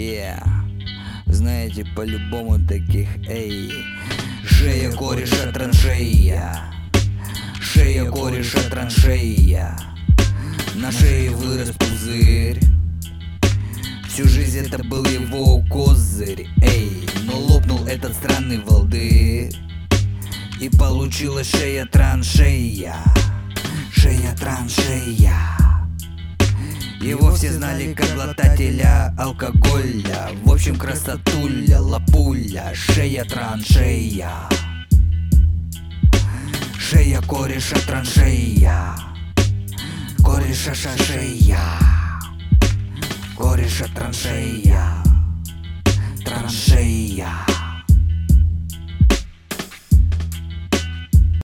Знаете, по-любому таких, шея кореша траншея, шея кореша траншея, на шее вырос пузырь. Всю жизнь это был его козырь, но лопнул этот странный волдырь, и получилась шея траншея, шея траншея. Его все знали как глотателя алкоголя. В общем, красотуля, лапуля, шея траншея, шея кореша траншея, кореша шашея, кореша траншея, траншея.